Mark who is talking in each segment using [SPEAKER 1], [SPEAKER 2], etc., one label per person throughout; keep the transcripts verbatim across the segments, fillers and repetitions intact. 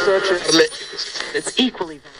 [SPEAKER 1] It's equally valuable.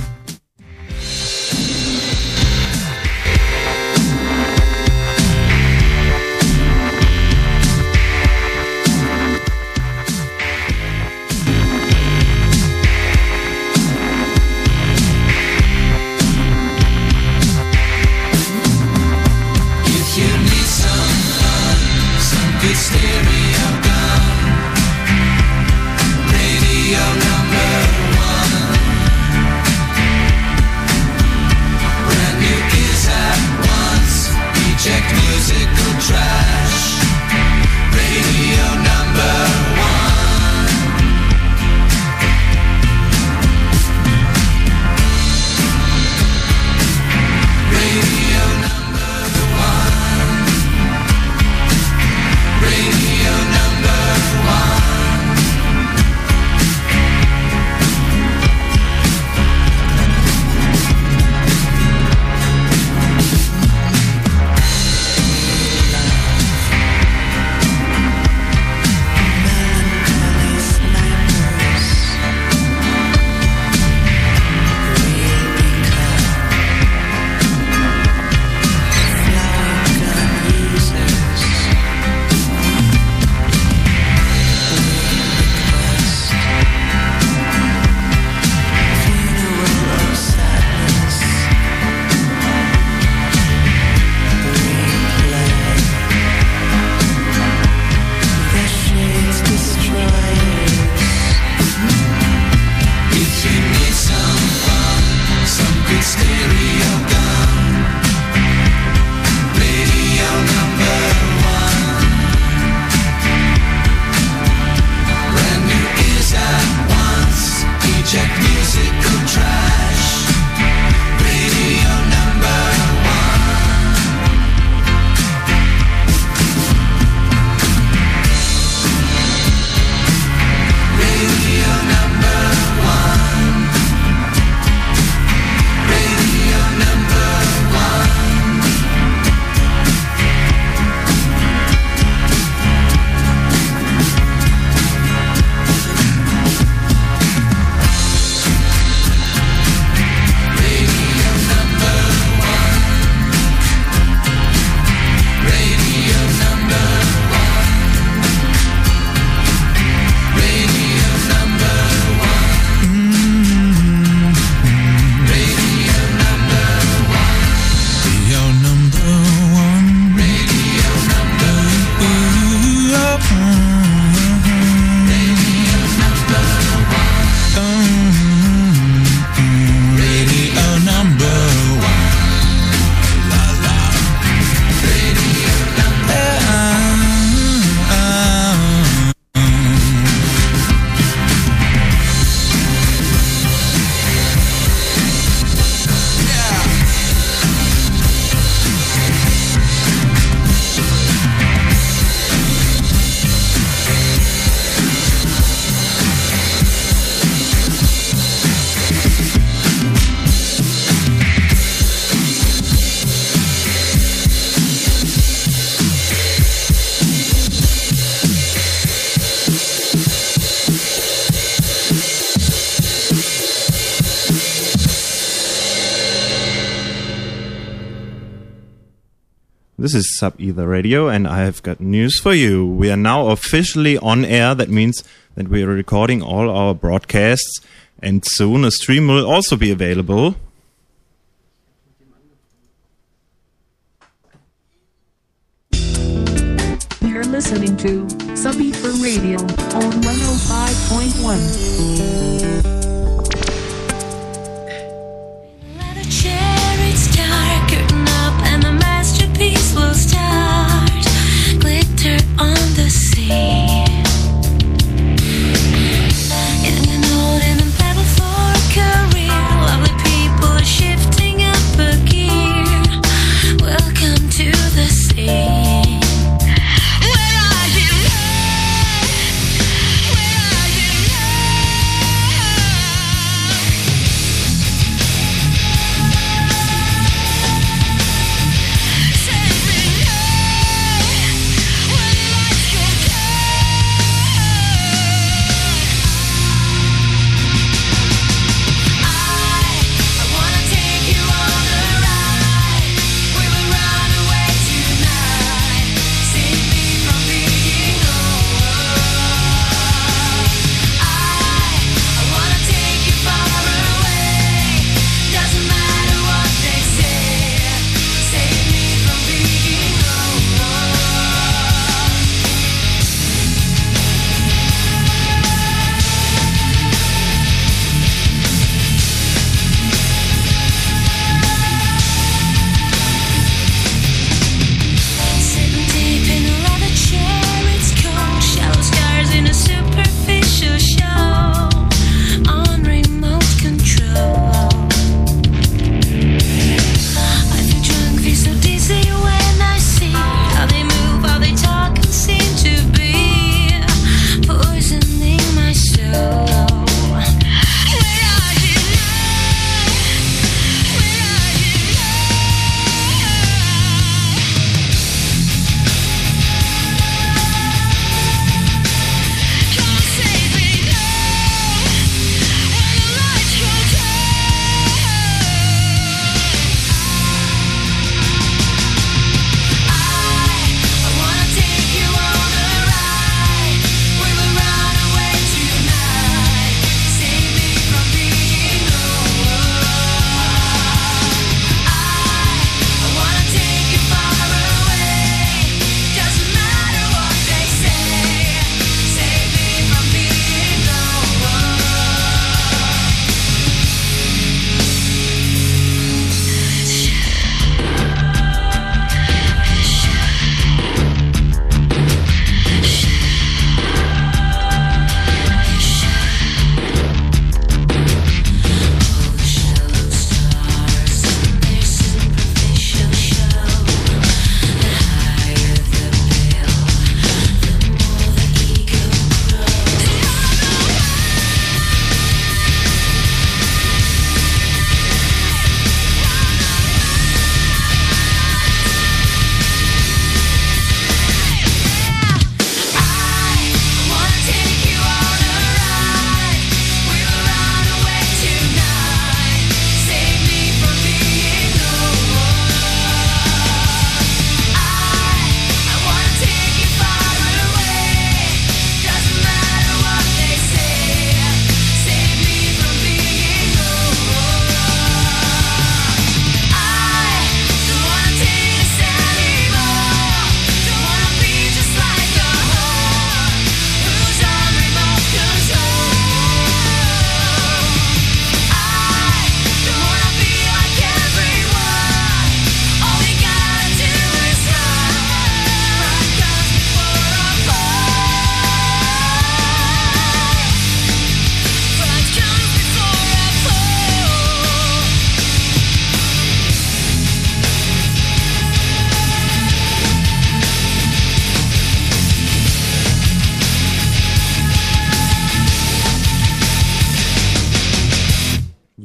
[SPEAKER 2] This is Sub Ether Radio, and I have got news for you. We are now officially on air. That means that we are recording all our broadcasts, and soon a stream will also be available.
[SPEAKER 3] You're listening to Sub Ether Radio on one oh five point one.
[SPEAKER 4] Will start glitter on the sea in an old and battle for a career. Lovely people are shifting up a gear. Welcome to the scene. Where are you? Where are you?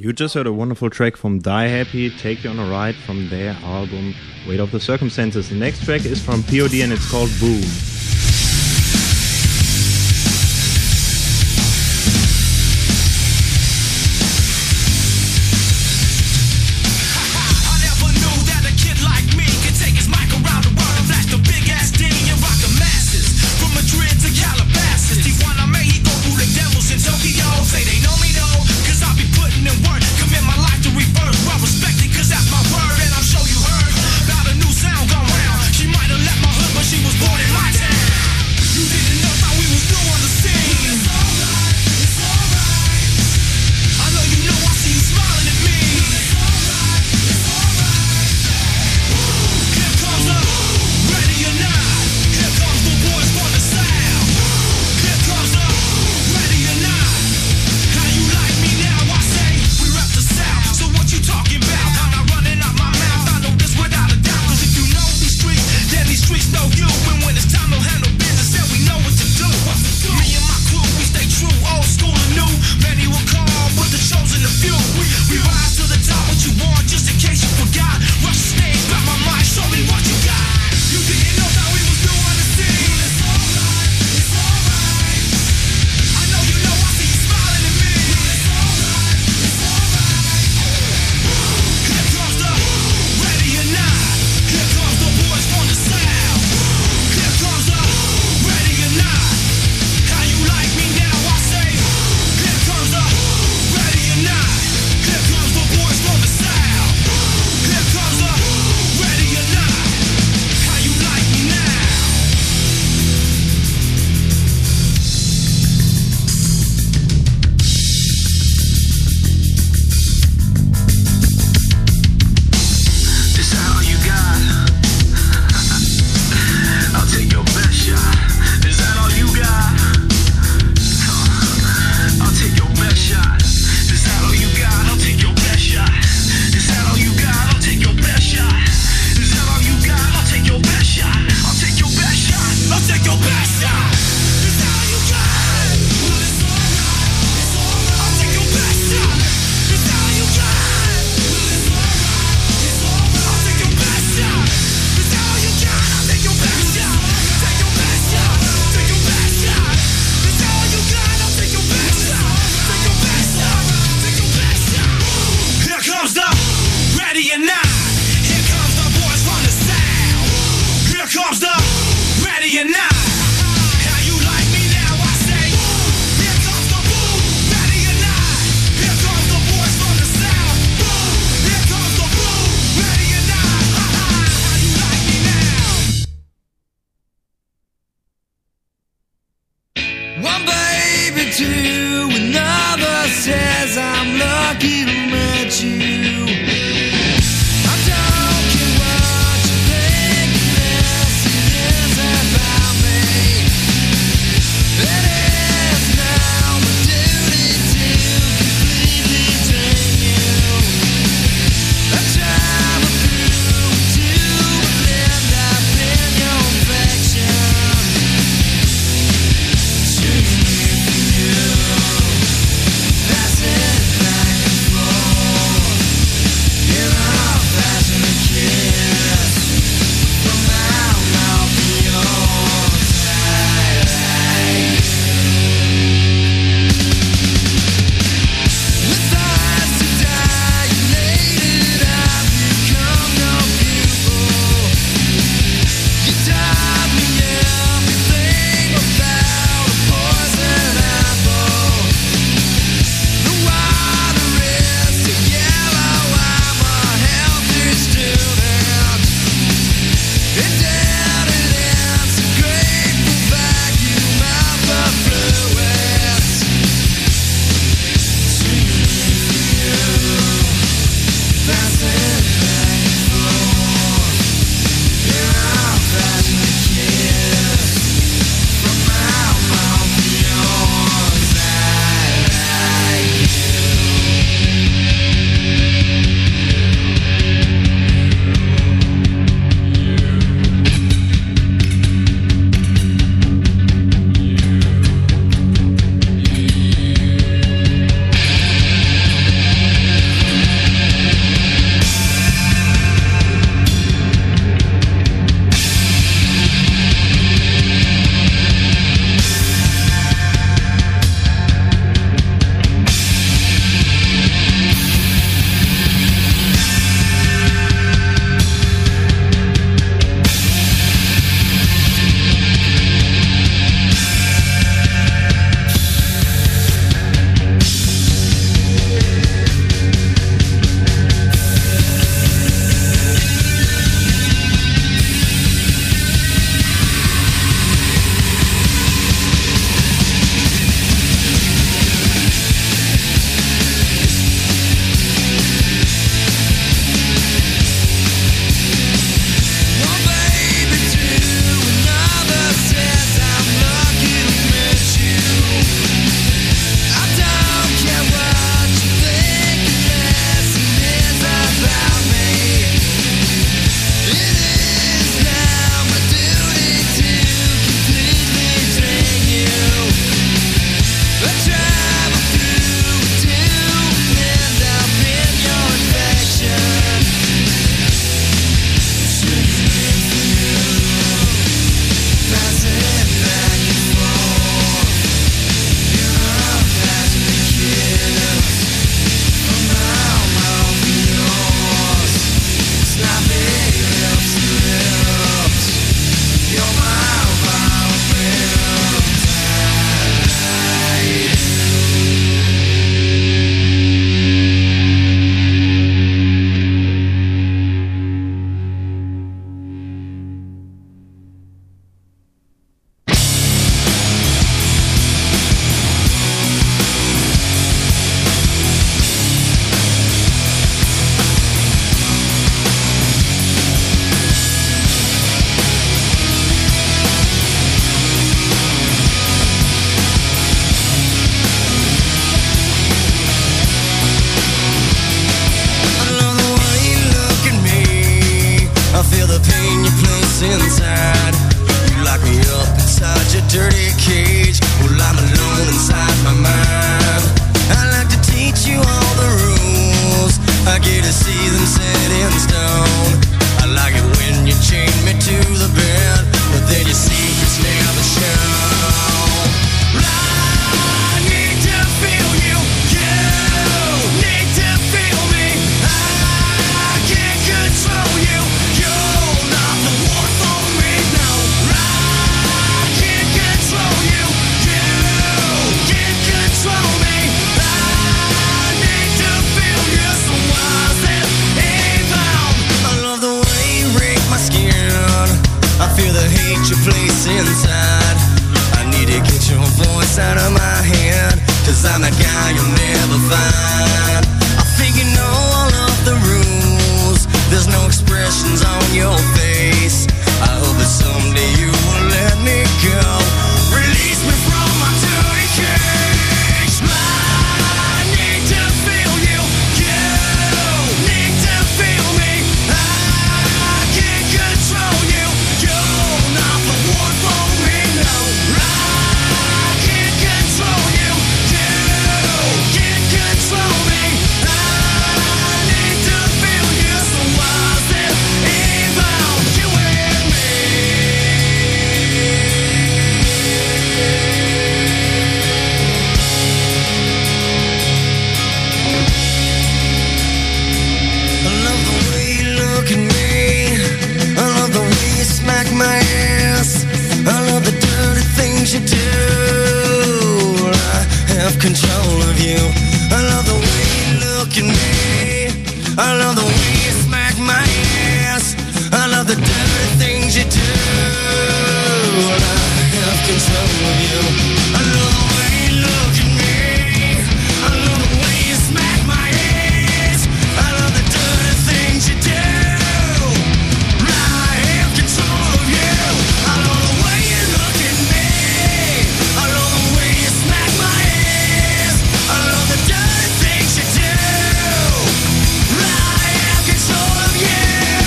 [SPEAKER 2] You just heard a wonderful track from Die Happy, Take You on a Ride, from their album Weight of the Circumstances. The next track is from P O D and it's called Boom.
[SPEAKER 1] Passing back and forth. voice out of my head, 'cause I'm the guy you'll never find. I think you know all of the rules. There's no expressions on your face. I hope that someday you will let me go. Release me from my dirty cage. I need to feel you. You need to feel me. I can't control you. You're not the one for me, no. I can't control you. You can't control me. I need to feel you. So why's it about you and me? I love the way you look at me. I love the way you smack my ass. I love the dirty things you do. I have control of you. I love the way you look at me. I love the way you smack my ass. I love the dirty things you do. I have control of you. I love the way you look at me. I love the way you smack my ass. I love the dirty things you do. I have control of you. I love the way you look at me. I love the way you smack my ass. I love the dirty things you do. I have control of you.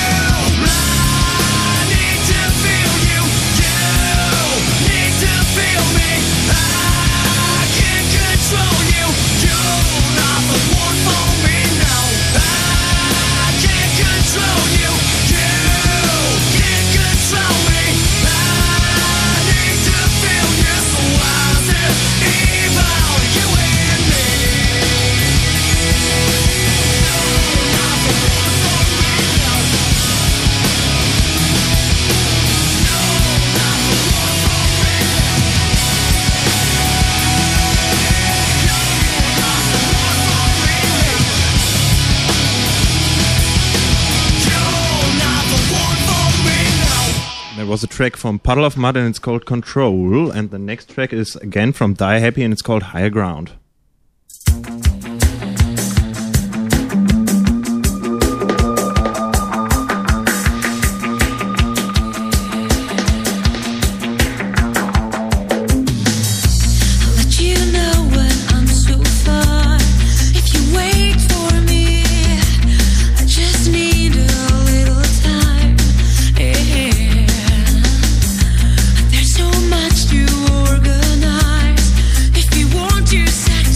[SPEAKER 1] I need to feel you. You need to feel me. I can't control you. You're not the one for me, no. I can't control you. You can't control me. I need to feel you. So why's it about you and me? You're not the one for me, no. You're not the one for me. You're not the one for me. You're not the one for me, no.
[SPEAKER 2] There was a track from Puddle of Mud and it's called Control. And the next track is again from Die Happy and it's called Higher Ground.
[SPEAKER 4] I'll let you know when I'm so far. If you wait for me, I just need a little time. Yeah. There's so much to organize. If you want to sacrifice.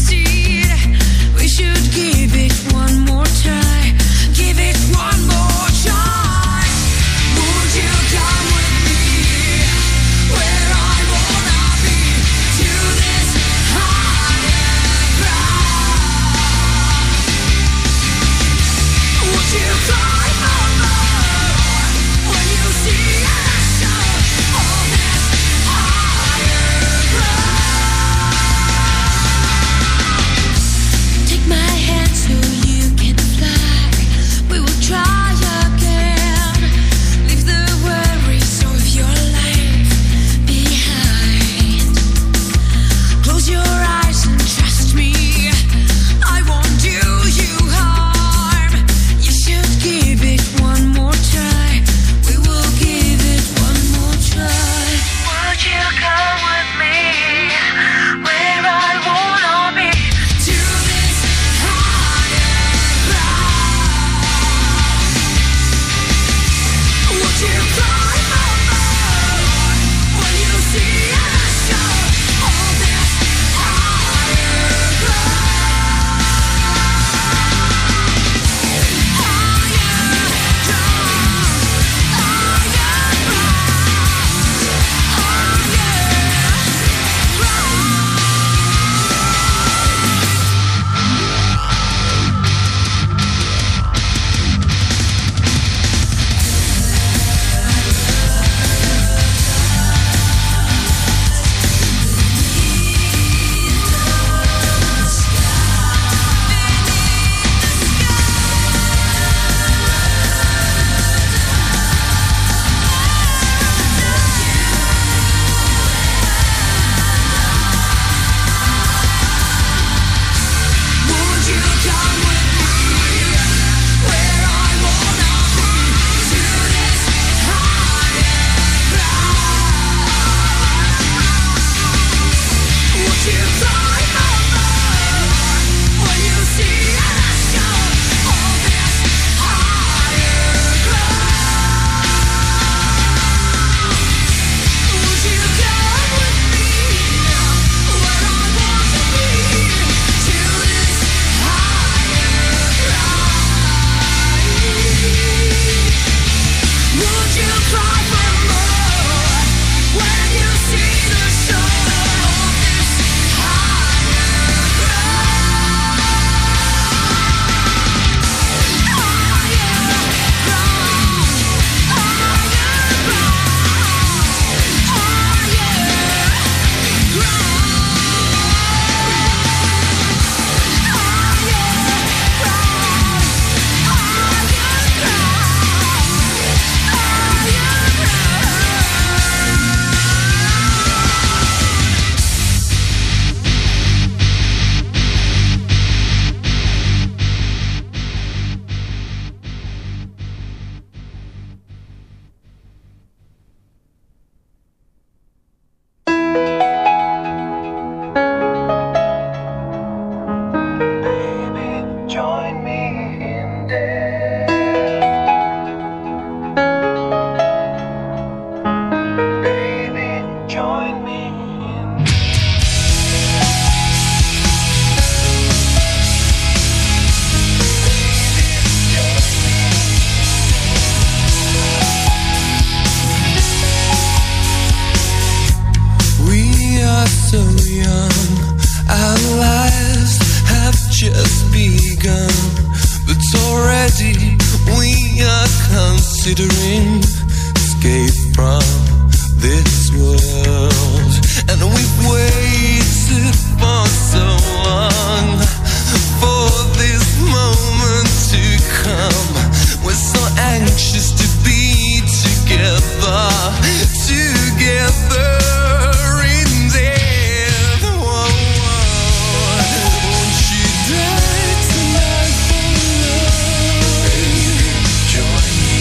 [SPEAKER 1] considering escape from this world. And we've waited for so long for this moment to come. We're so anxious to be together, together in death. Whoa, whoa. Won't you die tonight for love? Baby, join me.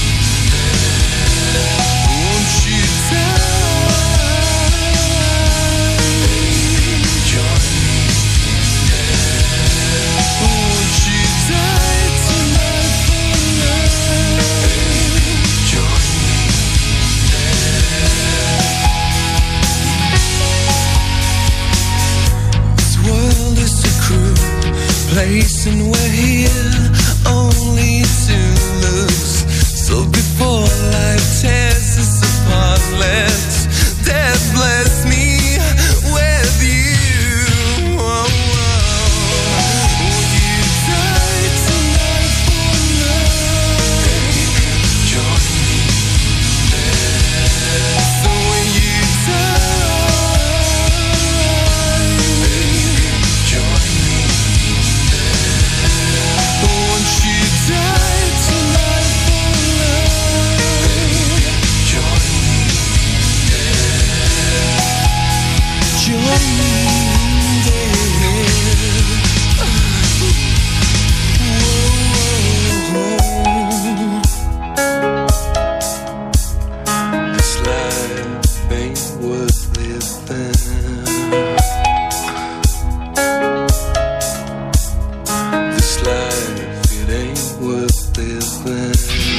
[SPEAKER 1] Won't you die? Baby, join me. Won't you die tonight for love? Baby, join me. This world is a cruel place, and we're here only to lose. So before life tears us apart, let death bless me with you. Whoa, whoa. Will you die tonight for love? Baby, join me. So will you die? Baby, join me. Won't you die tonight for love? Baby, join me. Join me, this life ain't worth living. This life, it ain't worth living.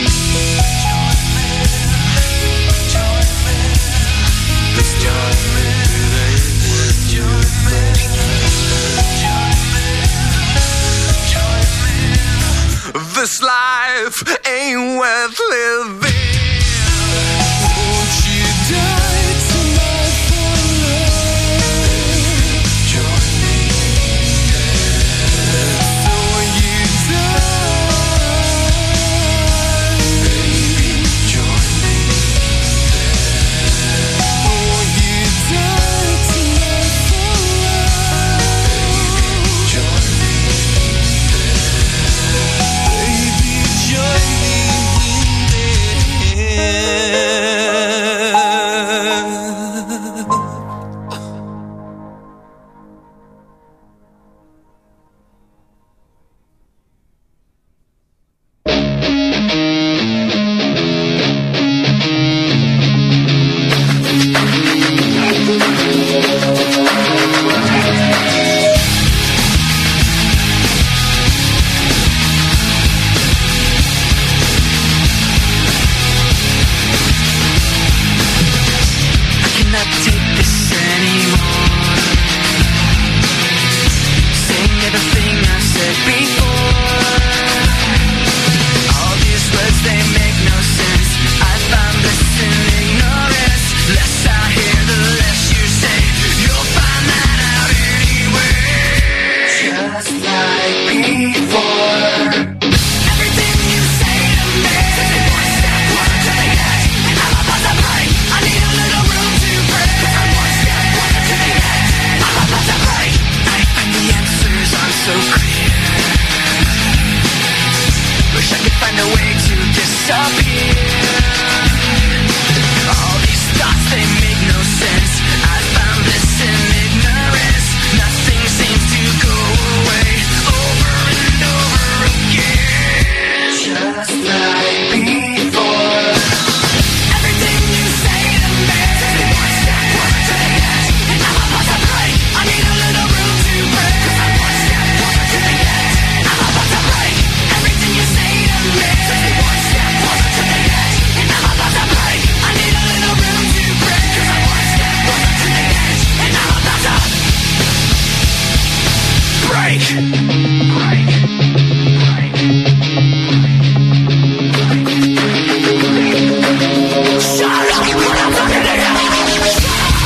[SPEAKER 1] This life, it ain't worth living. This life ain't worth living. Won't you die tonight for love? Join me. So will you die? Baby, join me. Won't you die tonight for love? Join me. Baby, join me in there. I cannot take this anymore. Saying everything I've said before. All these words, they make no sense. I found this in ignorance. Less I hear, the less you say. You'll find that out anyway. Just like before. Everything you say to me. One step closer to the edge, and I'm about to break. I need a little room to breathe. 'Cause I'm one step closer to the edge, I'm about to break. And the answers aren't so clear. Wish I could find a way to disappear. All these thoughts, they make no sense. I found this in ignorance. Nothing seems to go away. Over and over again. Just like before. Everything you say to me. One step closer to the edge, and I'm about to break. I need a little room to breathe. 'Cause I'm one step closer to the edge, I'm about to break. Everything you say to me. One step closer to the edge, and I'm about to break. I need a little room to breathe. 'Cause I'm one step closer to the edge, and I'm about to break. Break. Break. Shut up! What I'm talking to you! Shut up!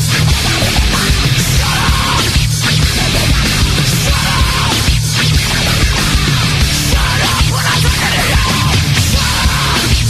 [SPEAKER 1] Shut up! Shut up! Shut up! What I'm talking to you! Shut up!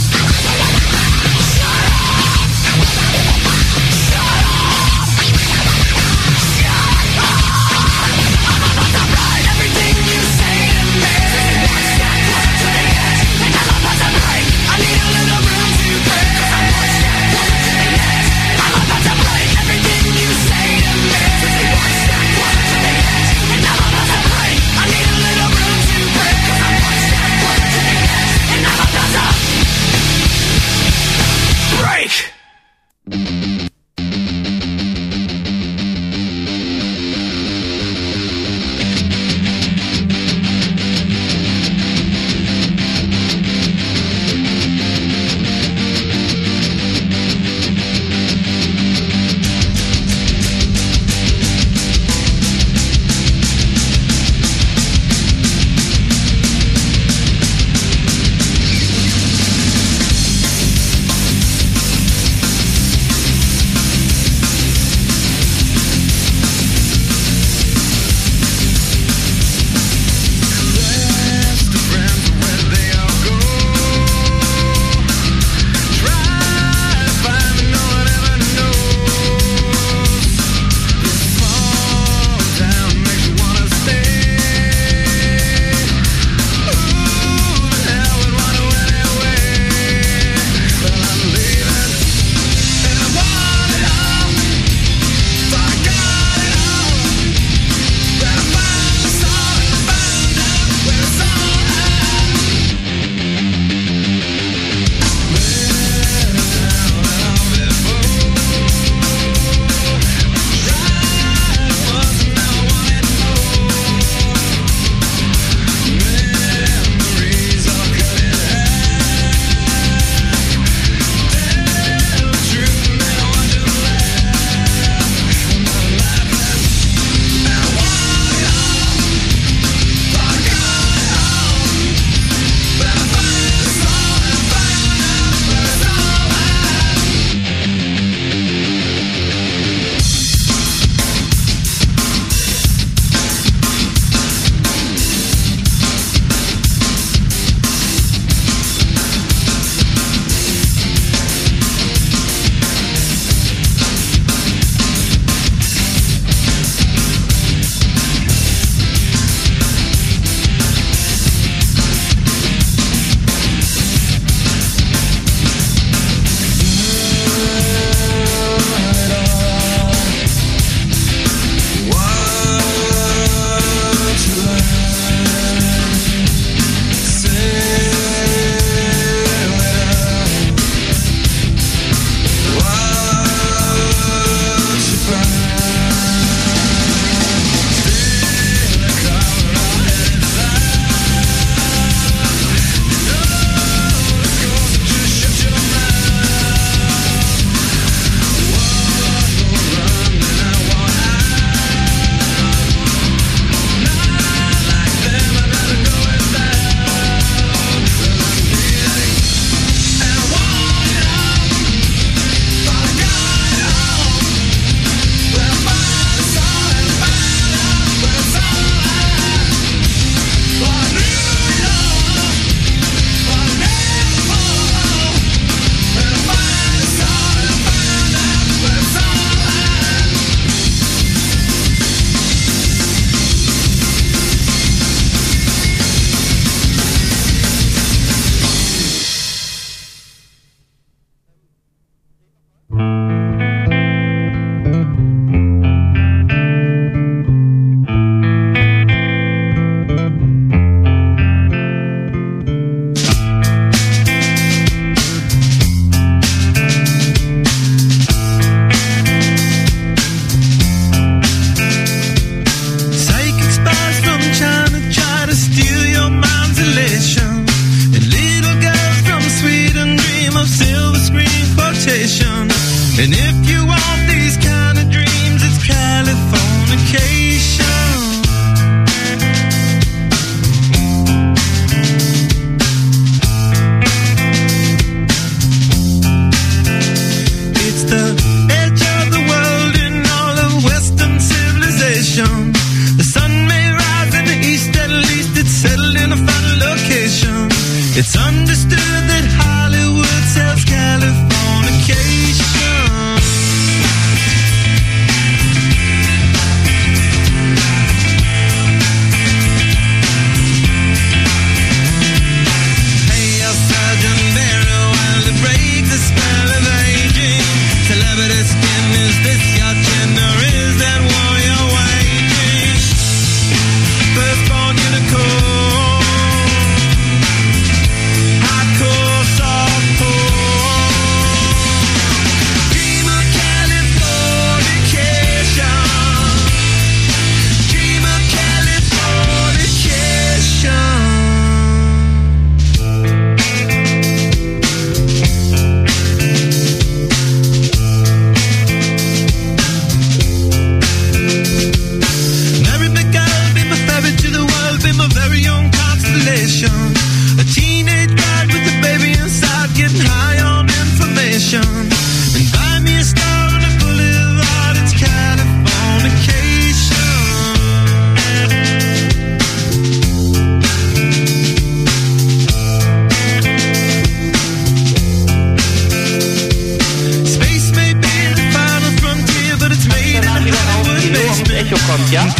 [SPEAKER 5] Tokyo kommt, ja?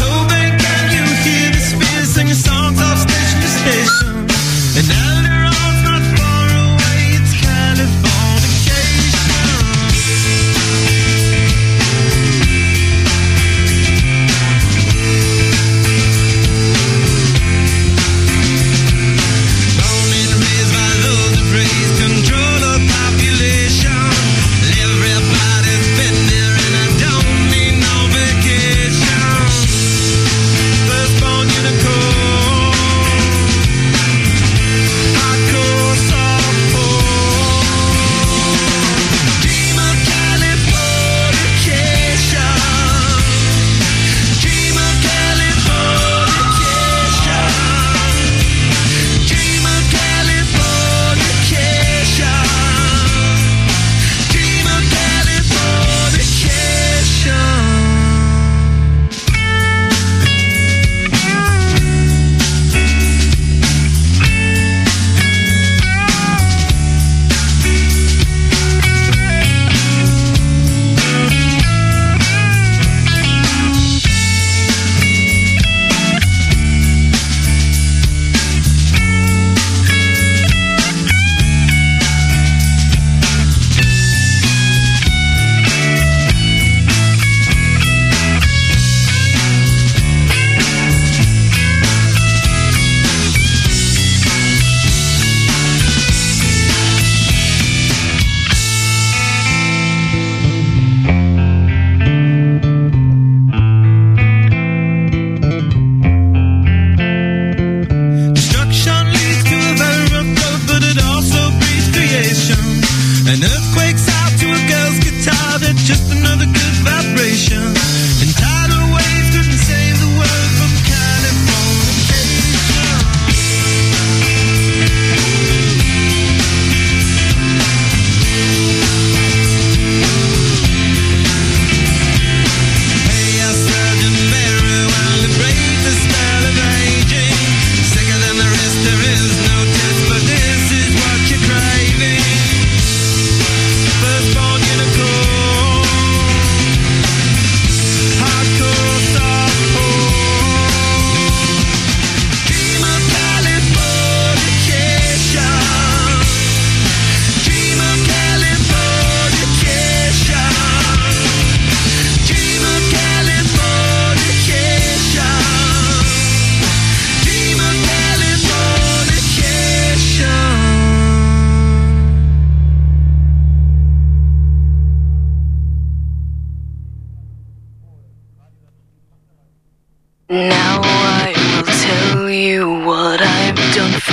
[SPEAKER 4] Now I will tell you what I've done for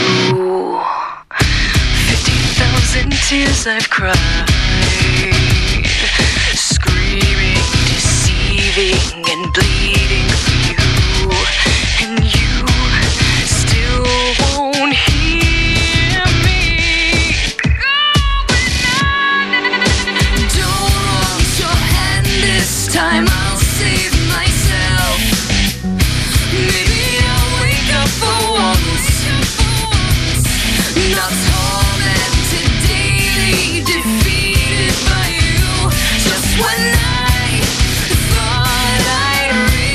[SPEAKER 4] you. Fifty thousand tears I've cried, screaming, deceiving, and bleeding for you. And you still won't hear me. Don't raise your hand this time, I'll save myself. Maybe I'll wake up for once, not tormented, daily defeated by you. Just when I thought I'd reach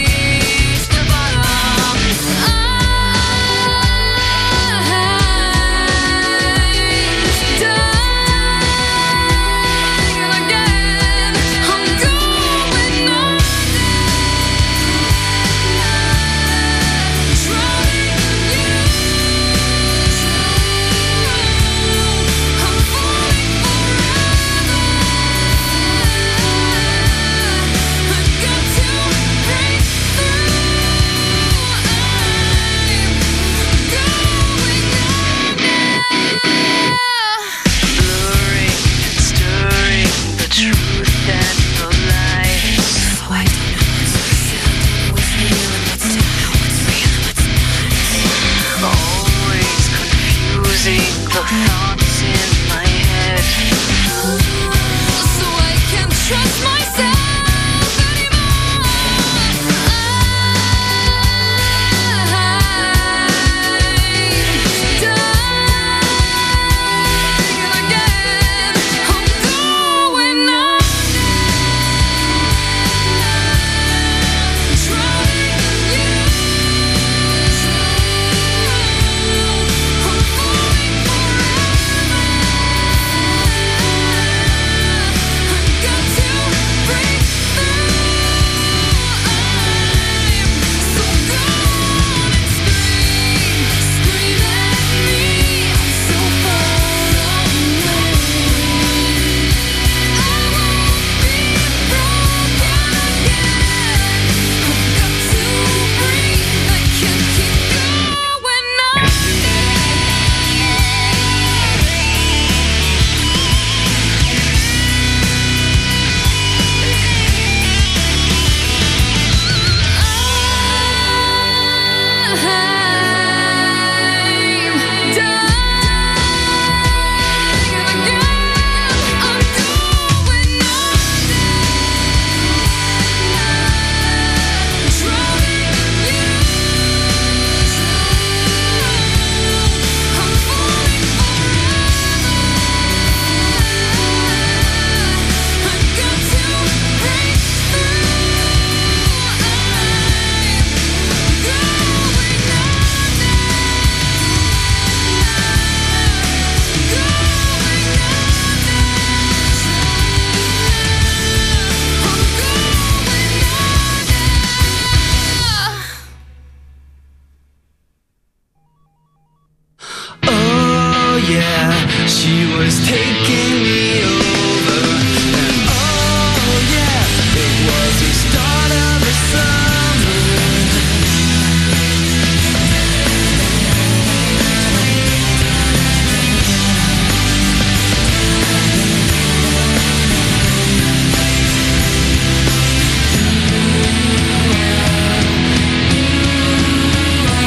[SPEAKER 1] she was taking me over. And oh yeah, it was the start of the summer.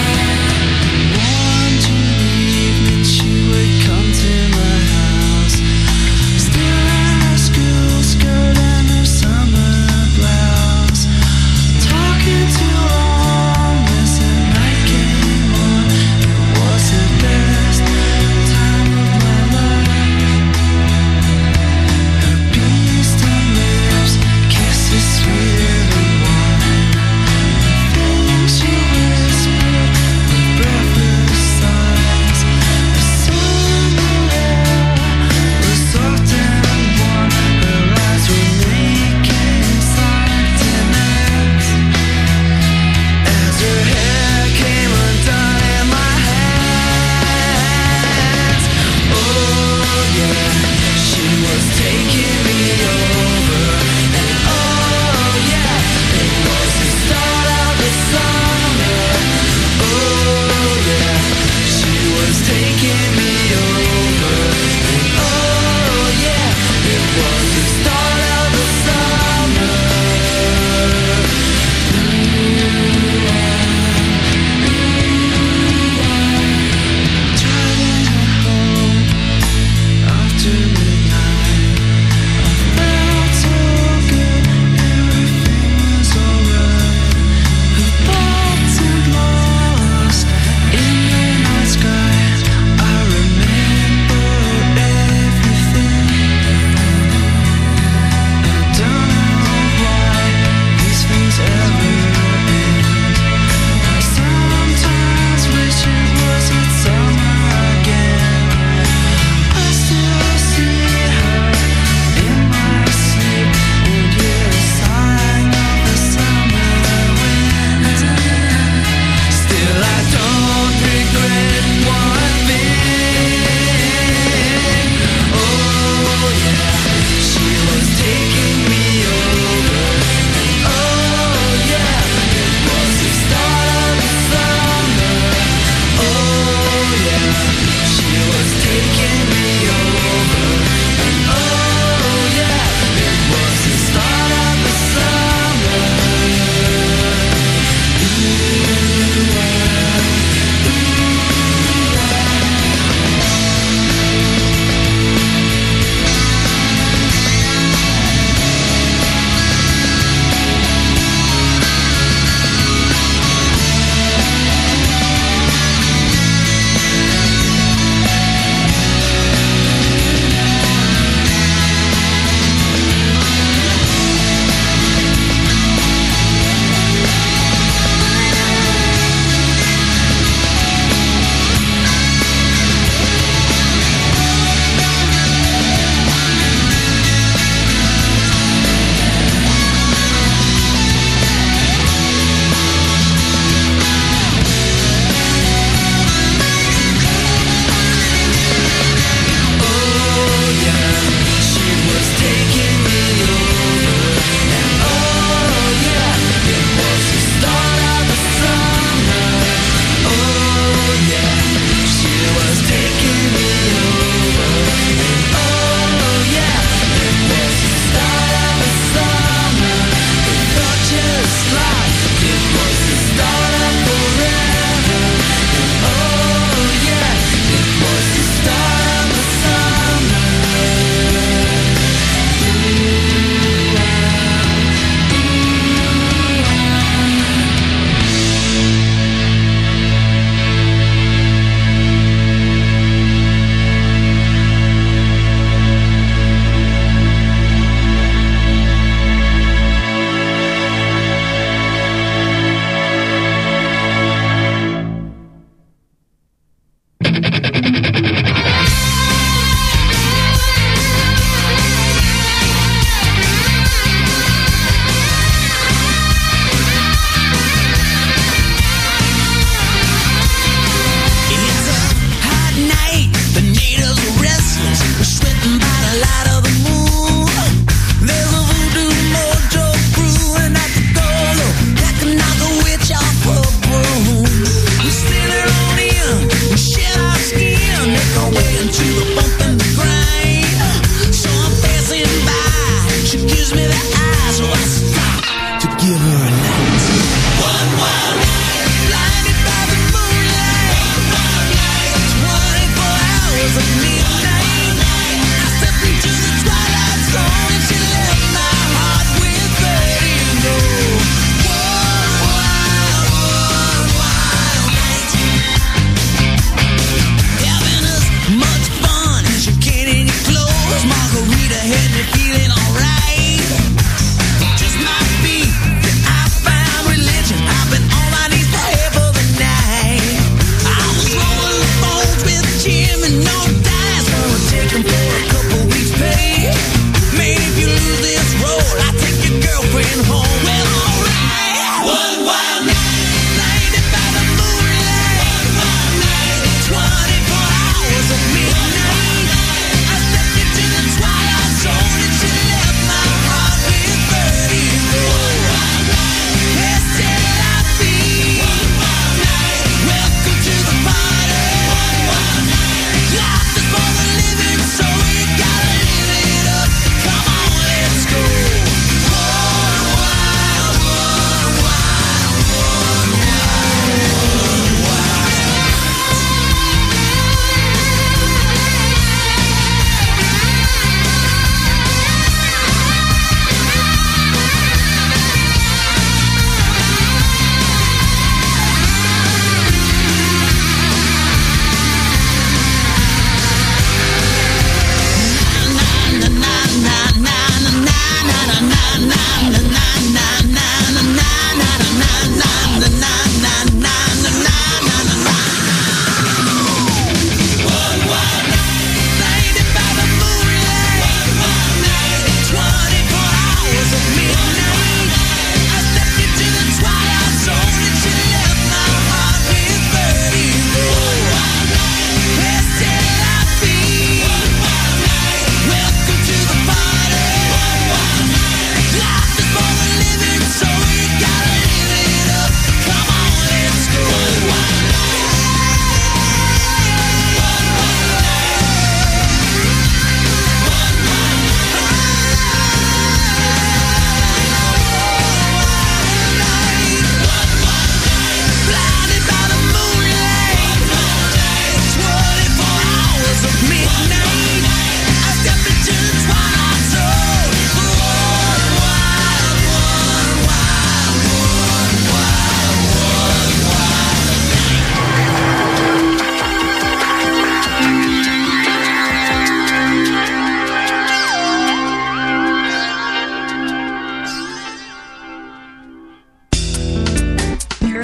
[SPEAKER 1] One June evening she would come to my house.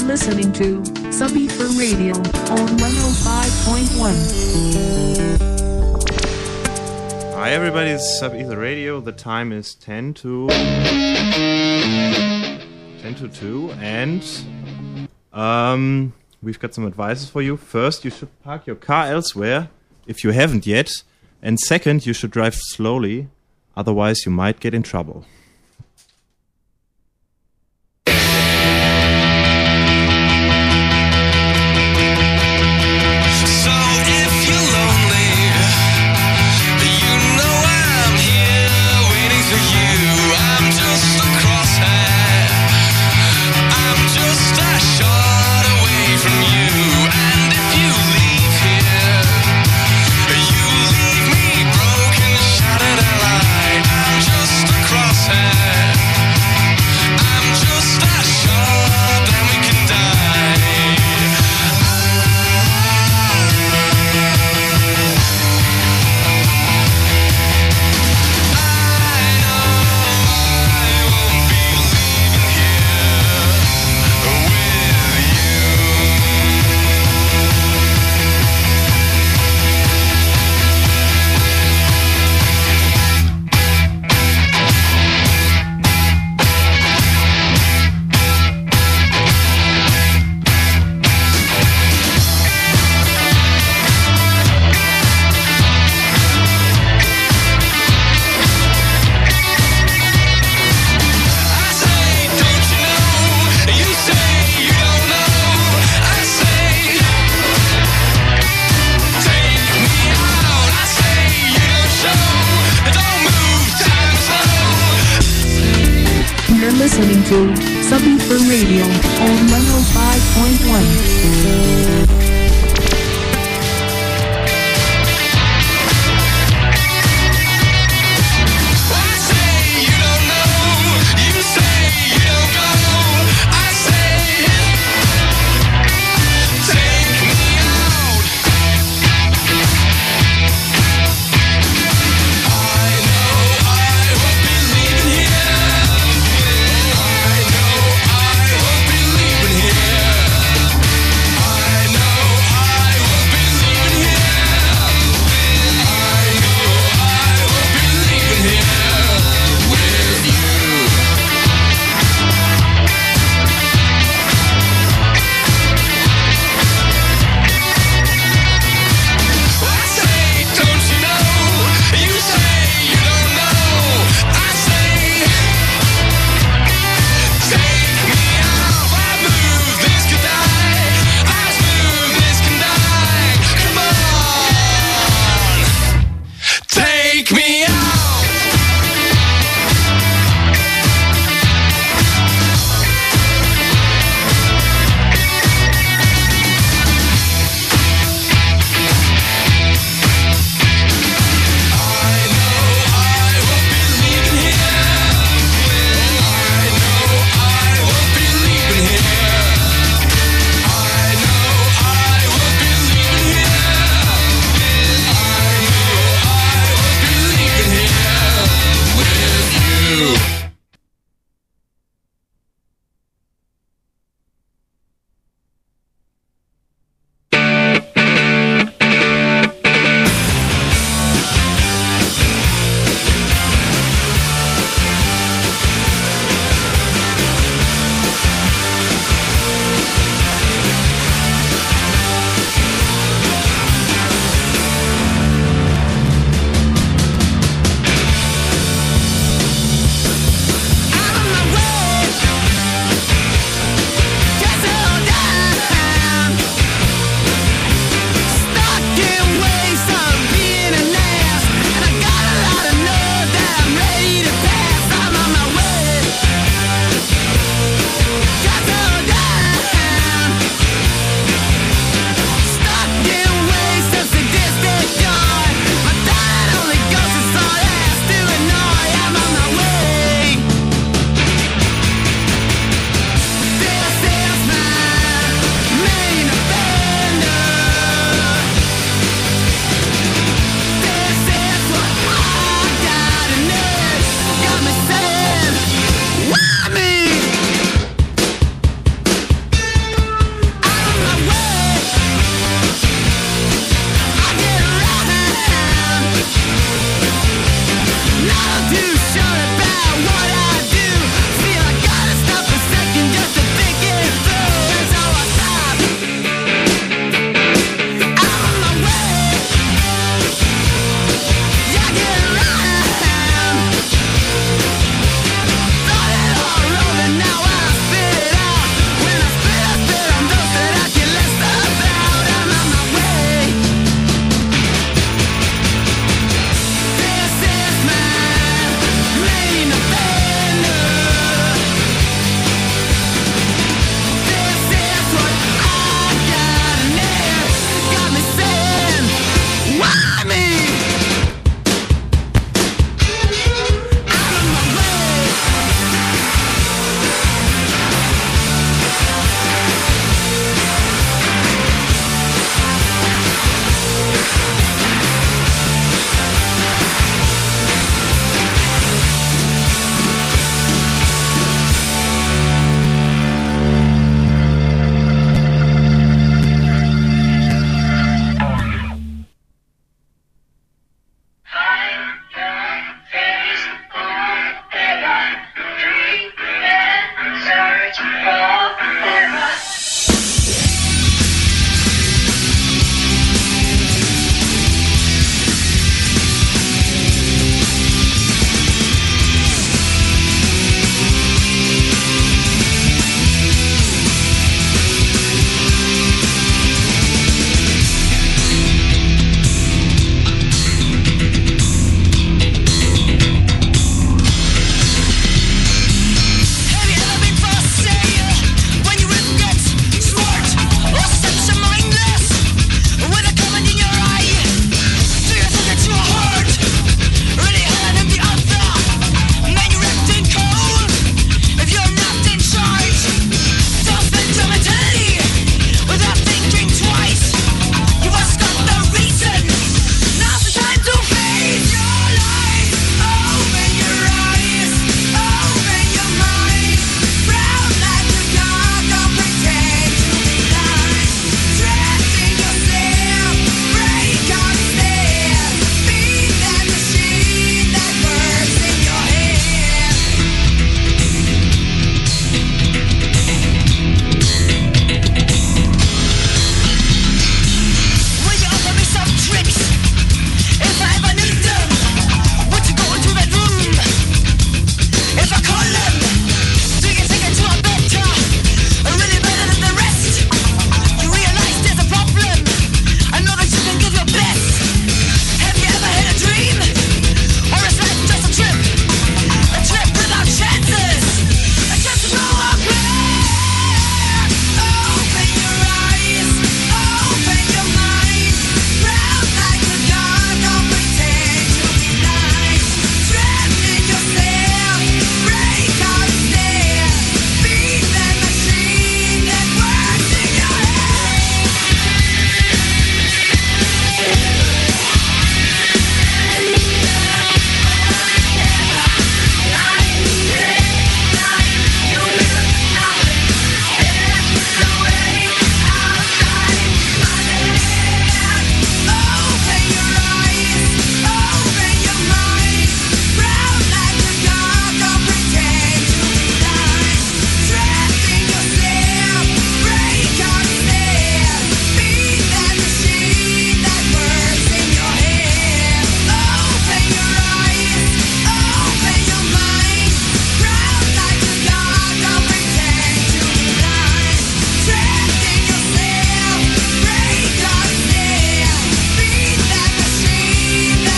[SPEAKER 3] listening to Subether Radio on one oh five point one.
[SPEAKER 2] Hi everybody, this is Subether Radio. The time is ten to ten to two, and um, we've got some advices for you. First, you should park your car elsewhere if you haven't yet, and second, you should drive slowly, otherwise you might get in trouble.
[SPEAKER 3] Listening to